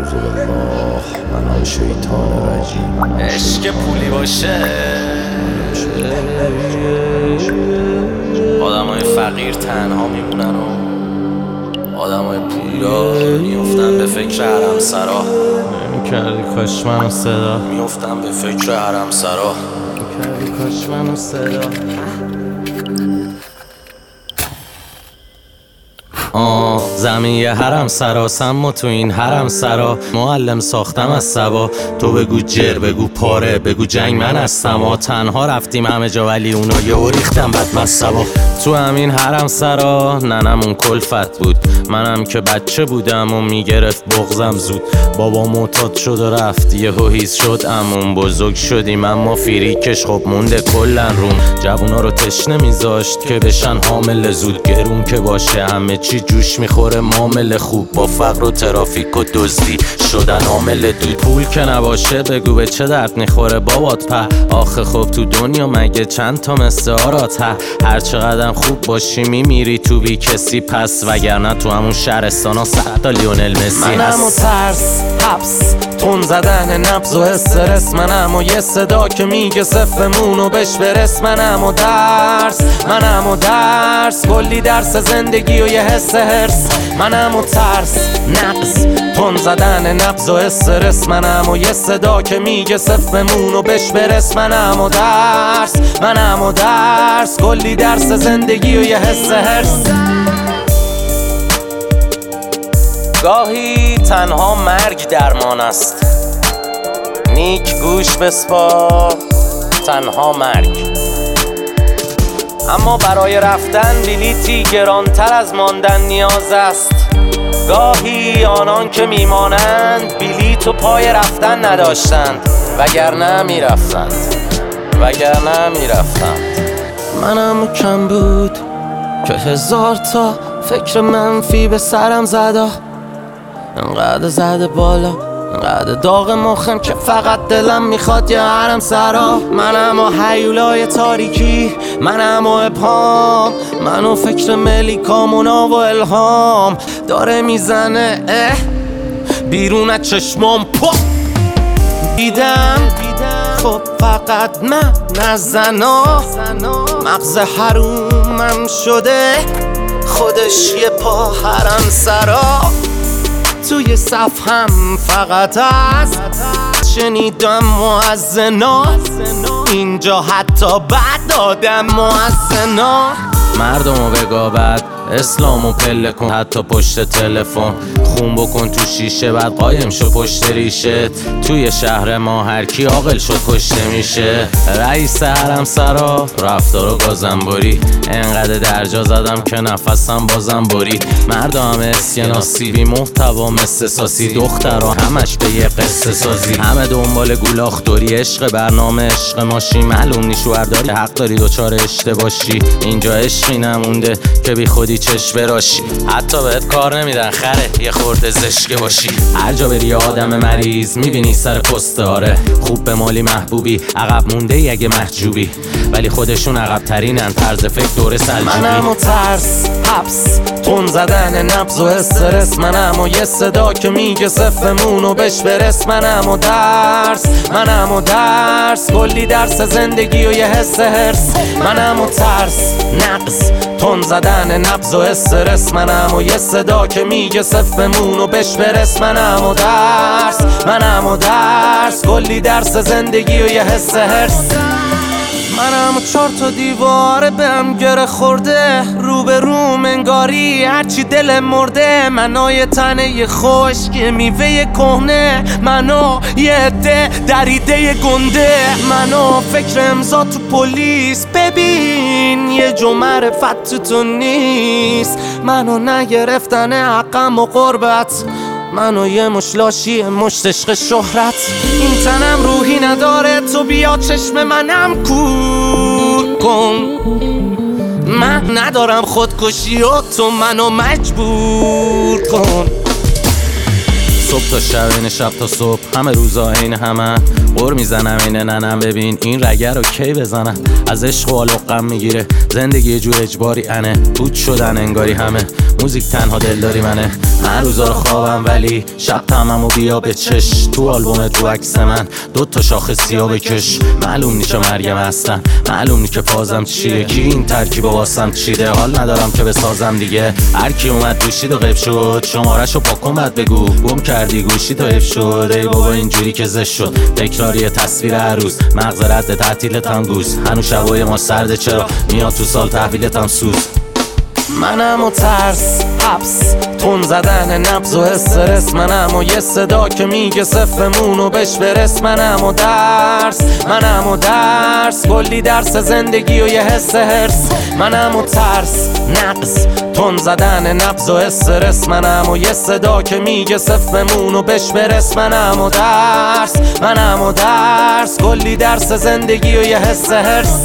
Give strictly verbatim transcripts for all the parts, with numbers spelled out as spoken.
اعوذ بالله من شیطان رجیم. عشق پولی باشه آدمای فقیر تنها میمونن و آدمای پولدار میفتن به فکر حرم سرا. کردی کاش منو صدا میفتن به فکر حرم سرا. کردی کاش منو صدا آه زمین یه حرم سراسم و تو این حرم سرا معلم ساختم از سبا. تو بگو جر بگو پاره بگو جنگ من هستم و تنها رفتیم همه جا ولی اونا یه ریختم بد مصبا. تو همین حرم سرا ننمون کلفت بود منم که بچه بودم و میگرفت بغزم زود. بابا معتاد شد و رفت یه هیز شد امون بزرگ شدیم اما فیریکش خب مونده کلن روم. جوونا رو تشنه میذاشت که بشن حامل زود گرون که باشه همه چی جوش میخوره معامله خوب با فقر و ترافیک و دزدی شدن عامل دود. پول که نباشه بگو به چه درد میخوره بابات په آخه خب تو دنیا مگه چند تا مثل آرات ها. هر چقدر خوب باشی میمیری تو بی کسی پس وگرنه تو همون شهرستانا صد تا لیونل مسی هست. منم و ترس حبس تون زدن نبض و استرس منم و یه صدا که میگه صفمون و بش برس. منم و درس منم و درس کلی درس زندگی و یه حس هرس. منم و ترس نقص تون زدن نبض و استرس منم و یه صدا که میگه صفمون و بش برس. منم و درس منم و درس کلی درس زندگی و یه حس هرس. گاهی تنها مرگ درمان است نیک گوش بسپار تنها مرگ. اما برای رفتن بلیتی گرانتر از ماندن نیاز است. گاهی آنان که میمانند بلیت و پای رفتن نداشتند وگرنه میرفتند وگرنه میرفتند. منم کم بود که هزار تا فکر منفی به سرم زده انقدر زده بالا انقدر داغ مخم که فقط دلم میخواد یه حرم سرا. منم و هیولای تاریکی منم و ابهام من و فکر ملیکامونا و الهام داره میزنه اه بیرون از چشمام پا دیدم خب فقط من نزنا مغز حرومم شده خودش یه پا حرم سرا. توی صف هم فقط از شنیدم مؤذنا اینجا حتی بعد آدم مؤذنا. مردمو بگابد اسلامو پله کن حتی پشت تلفن خون بکن تو شیشه بعد قایم شو پشت ریشت. توی شهر ما هر کی عاقل شد کشته میشه. رئیس حرم سرا رفتار و گازنبوری انقدر درجا زدم که نفسم بازم برید. مردم اسکناسی بی محتوا مثل ساسی دخترها همش به یه قصه سازی همه دنبال گولاخداری عشق برنامه عشق ماشی معلوم نی شوهر داری حق داری دوچار اشتباشی. اینجا عشقی نمونده که بی خودی چش براشی حتی بهت کار نمیدن خره یه خورده زشکه باشی. هر جا بری آدم مریض میبینی سر پسته آره خوب به مالی محبوبی عقب مونده ای اگه محجوبی ولی خودشون عقب ترینن طرز فکر دوره سلجوبی. منم و ترس حبس تون زدن نبض و استرس منم و یه صدا که میگه صفمون و بش برس. منم و درس منم و درس کلی درس زندگی و یه حس هرس. منم و ترس نقص تون زدن نبض و استرس منم و یه صدا که میگه صفمون و بش برس. منم و درس منم و درس کلی درس زندگی و یه حس هرس. منم و چار تا دیواره بهم گره خورده رو به روم انگاری هرچی دل مرده. منو یه تنه خشک میوه کهنه منو یه عده دریده گنده. منو فکر امضا تو پلیس ببین یه جو معرفت تو نیست. منو نگرفتن حقم و قربت منو یه مشلاشی مشت عشق شهرت. این تنم روحی نداره تو بیا چشم منم کور کن. من ندارم خودکشی و تو منو مجبور کن. صبح تا شب این شب تا صبح همه روزا این همه قر میزنم این ننم ببین این رگه رو کی بزنم. از عشق و آلقم میگیره زندگی یه جور اجباری انه. بود شدن انگاری همه موزیک تنها دلداری منه. من روزا رو خوابم ولی شب تمام و بیا به چش. تو آلبومت رو عکس من دو تا شاخه سیاه بکش. معلوم نیچه مرگم هستم معلوم نی که فازم چیه. کی این ترکیب واسم چیده حال ندارم که بسازم دیگه. هر کی اومد گوشید و غیب شد شماره‌شو پاکن بعد بگو گم کردی گوشی تو حیف شد. ای بابا اینجوری که زشت شد تکراری تصویر هر روز. مغز رد تعطیلت هم گوز هنوز شبای ما سرده چرا میاد تو سال تحویلت هم سوز. منم و ترس حبس تون زدن نبض و استرس. منم و یه صدا که میگه صفرمونو بش برس. منم و درس منم و درس کلی درس زندگی و یه حس هرس. منم و ترس نقص تون زدن نبض و استرس. منم و یه صدا که میگه صفرمونو بش برس. منم و درس منم و درس کلی درس زندگی و یه حس هرس.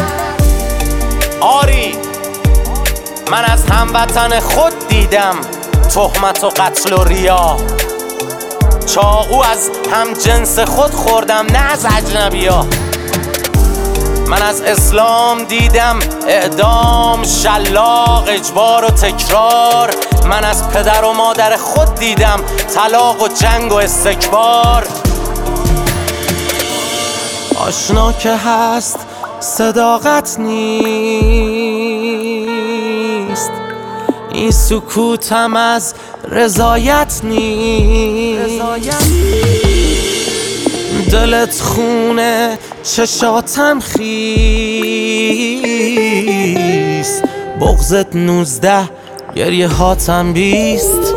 آری من از هموطن خود دیدم تهمت و قتل و ریا. چاقو از هم جنس خود خوردم نه از اجنبیا. من از اسلام دیدم اعدام شلاق اجبار و تکرار. من از پدر و مادر خود دیدم طلاق و جنگ و استکبار. آشنا که هست صداقت نیست. این سکوتم از رضایت نیست. دلت خونه چشاتم خیست. بغضت نوزده گریه هاتم بیست.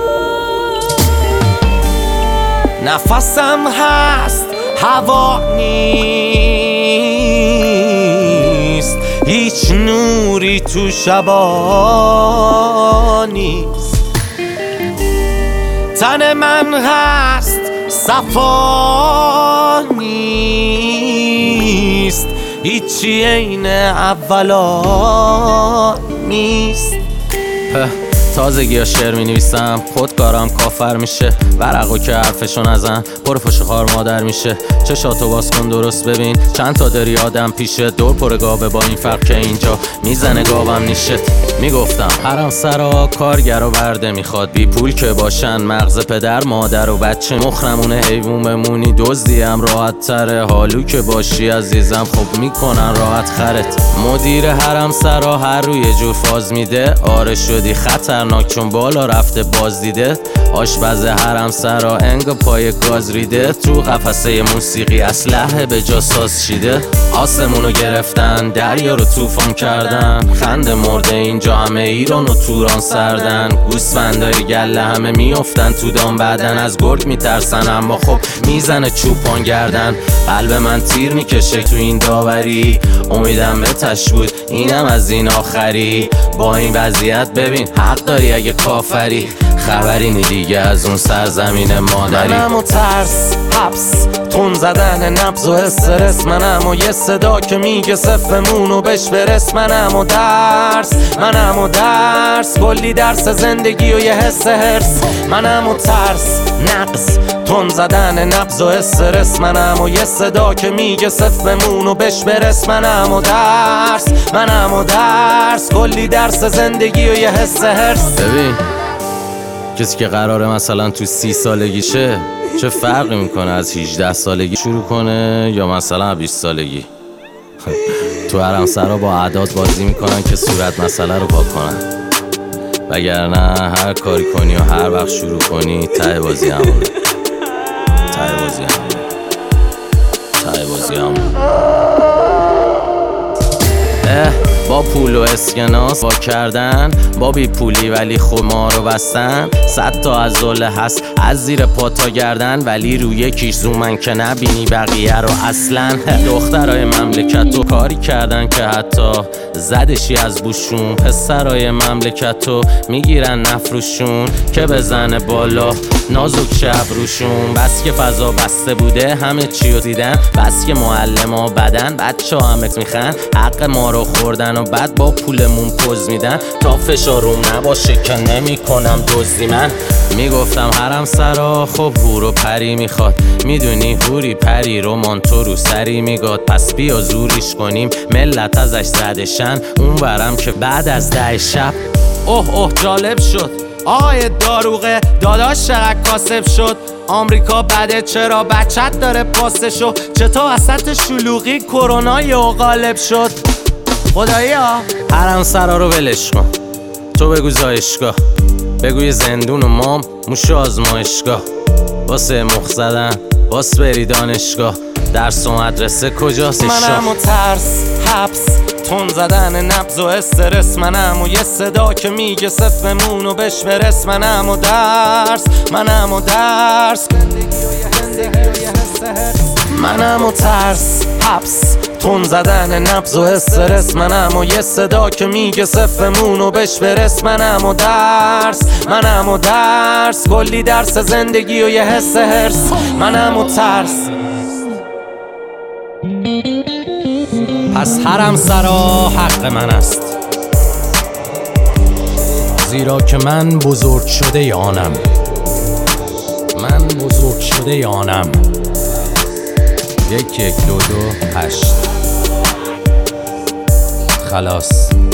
نفسم هست هوا نیست. هیچ نوری تو شبا نیست. تن من هست صفا نیست. هیچی عین اولا نیست. تازگی ها شعر می نویسم خودکارم کافر میشه. ورقو که حرفشو نزن پر پشت خار مادر میشه. چشاتو باز کن درست ببین چند تا داری آدم پیشه. دور پر گاوه با این فرق که اینجا میزنه گاوم نیشت. میگفتم حرم سرا کارگر و برده میخواد. بی پول که باشن مغز پدر مادر و بچه. مخرمونه حیوون بمونی دزدیم راحت تره. حالو که باشی عزیزم خب میکنن راحت خرت. مدیر حرم سرا هر روی یه جور فاز میده. آره شدی خطرناک چون بالا رفته باز دیده. آشپز حرم سرا انگ پای گاز ریده. تو قفسه موسیقی اسلحه به جا ساز چیده. آسمونو گرفتن دریا رو طوفان کردن. خند مرده اینجا همه ایران و توران سردن. گوسفندای گله همه میافتن تو دام بعدن. از گرگ میترسن اما خب میزنه چوپان گردن. قلب من تیر میکشه تو این داوری. امیدم به تش بود اینم از این آخری. با این وضعیت ببین حق داری اگه کافری. خبری نی دیگه از اون سرزمین مادری. منم و ترس حبس تون زدن نبض و استرس. منم و یه صدا که میگه صفرمونو بش برس. منم و درس منم و درس کلی درس زندگی و یه حس هرس. منم و ترس نقص تون زدن نبض و استرس. منم و یه صدا که میگه صفرمونو بش برس. منم و درس منم و درس کلی درس زندگی و یه حس هرس. ببین کسی که قراره مثلا تو سی سالگیشه چه فرقی میکنه از هجده سالگی شروع کنه یا مثلا بیست سالگی. تو حرم سرا با اعداد بازی میکنن که صورت مسئله رو پاک کنن. وگرنه هر کاری کنی و هر وقت شروع کنی ته بازی همونه. ته بازی همونه. ته بازی همونه. با پول و اسکناس با کردن. با بی پولی ولی خمار رو بستن. صد تا از ذله هست از زیر پا تا گردن. ولی روی یکیش زومن که نبینی بقیه رو اصلا. دخترای مملکت رو کاری کردن که حتی زدشی از بوشون. پسرای مملکت رو میگیرن نفروشون که بزنه بالا نازک شب روشون. بس که فضا بسته بوده همه چی رو دیدن. بس که معلم ها بدن بچه ها همت میخن. حق ما رو خوردن میکنن و بعد با پولمون پوز میدن. تا فشاروم نباشه که نمی کنم دزدی. من میگفتم حرم سرا خب هور و پری میخواد، میدونی هوری پری رو مانتو رو سری میگاد. پس بیا زوریش کنیم ملت ازش زدشن، اون برم که بعد از ده شب. اوه اوه جالب شد آقای داروغه داداش چقدر کاسب شد. آمریکا بده چرا بچت داره پاسشو، چطور وسط شلوغی کرونا یه غالب شد. خدایا حرم سرا رو ولش کن، تو بگو زایشگاه، بگوی زندون و مام موش آزمایشگاه. واسه مخ زدن باس بری دانشگاه، درس و مدرسه کجاست؟ منم و ترس حبس تون زدن نبض و استرس، منم و یه صدا که میگه صفمون و بش برس. منم و درس منم و درس منم و ترس حبس تون زدن نبض و استرس، منم و یه صدا که میگه صفمون و بش برس. منم و درس منم و درس کلی درس زندگی و یه حس هرس. منم و ترس. پس حرم سرا حق من است، زیرا که من بزرگ شده یانم. من بزرگ شده یانم. یک یک دو دو هشت خلاص.